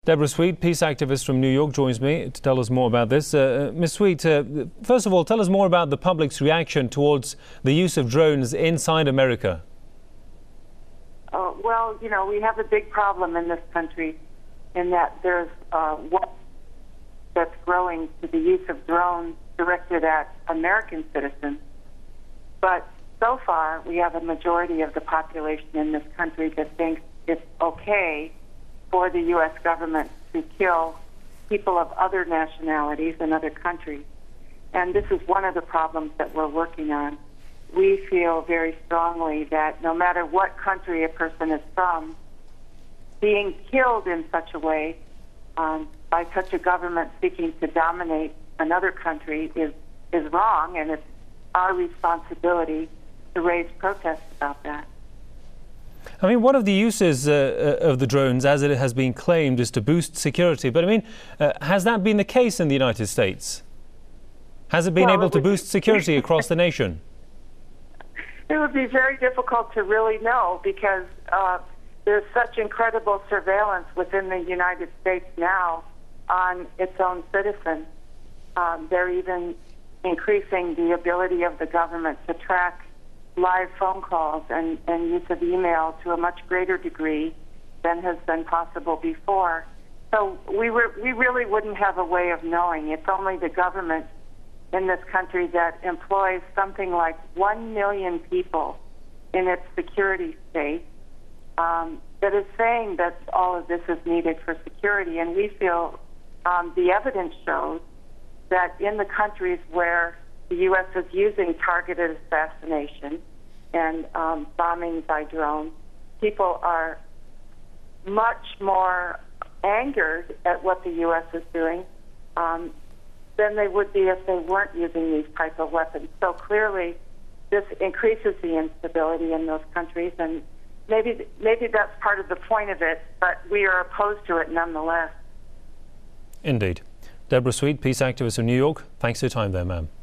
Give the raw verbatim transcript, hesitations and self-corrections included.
Deborah Sweet, peace activist from New York, joins me to tell us more about this. Uh, Miz Sweet, uh, first of all, tell us more about the public's reaction towards the use of drones inside America. Uh, well, you know, we have a big problem in this country in that there's uh, one that's growing to the use of drones directed at American citizens. But so far, we have a majority of the population in this country that thinks it's okay for the U S government to kill people of other nationalities and other countries. And this is one of the problems that we're working on. We feel very strongly that no matter what country a person is from, being killed in such a way um, by such a government seeking to dominate another country is, is wrong, and it's our responsibility to raise protests about that. I mean, one of the uses uh, of the drones, as it has been claimed, is to boost security. But I mean, uh, has that been the case in the United States? Has it been well, able it to would, boost security across the nation? It would be very difficult to really know because uh, there's such incredible surveillance within the United States now on its own citizens. Um, they're even increasing the ability of the government to track live phone calls and, and use of email to a much greater degree than has been possible before. So we were, we really wouldn't have a way of knowing. It's only the government in this country that employs something like one million people in its security state um, that is saying that all of this is needed for security. And we feel um, the evidence shows that in the countries where the U S is using targeted assassination and um, bombing by drone, people are much more angered at what the U S is doing um, than they would be if they weren't using these type of weapons. So clearly, this increases the instability in those countries, and maybe maybe that's part of the point of it, but we are opposed to it nonetheless. Indeed. Deborah Sweet, peace activist from New York, thanks for your time there, ma'am.